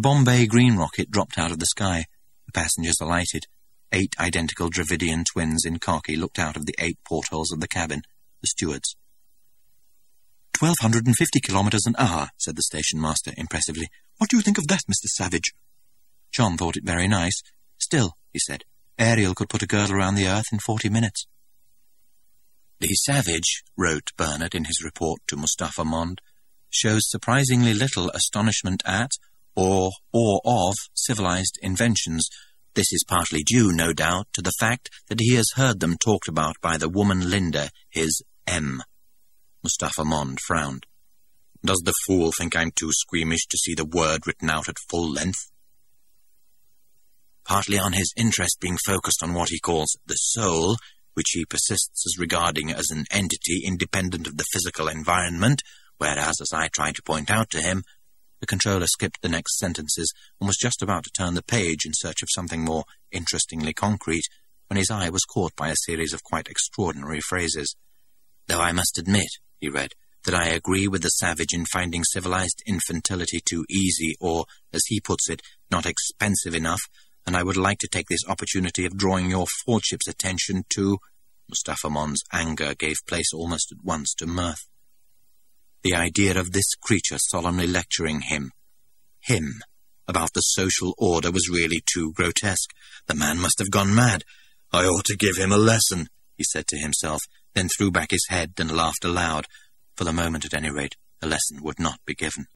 Bombay green rocket dropped out of the sky. The passengers alighted. 8 identical Dravidian twins in khaki looked out of the 8 portholes of the cabin, the stewards. 1,250 kilometres an hour, said the station master impressively. What do you think of that, Mr. Savage? John thought it very nice. Still, he said, Ariel could put a girdle around the earth in 40 minutes. The Savage, wrote Bernard in his report to Mustafa Mond, shows surprisingly little astonishment at or awe of civilized inventions. This is partly due, no doubt, to the fact that he has heard them talked about by the woman Linda, his M. Mustafa Mond frowned. Does the fool think I'm too squeamish to see the word written out at full length? Partly on his interest being focused on what he calls the soul, which he persists as regarding as an entity independent of the physical environment, whereas, as I tried to point out to him, the controller skipped the next sentences and was just about to turn the page in search of something more interestingly concrete, when his eye was caught by a series of quite extraordinary phrases. Though I must admit, he read, that I agree with the Savage in finding civilized infantility too easy or, as he puts it, not expensive enough, and I would like to take this opportunity of drawing your Lordship's attention to... Mustafa Mond's anger gave place almost at once to mirth. The idea of this creature solemnly lecturing him, about the social order was really too grotesque. The man must have gone mad. I ought to give him a lesson, he said to himself, then threw back his head and laughed aloud. For the moment, at any rate, a lesson would not be given.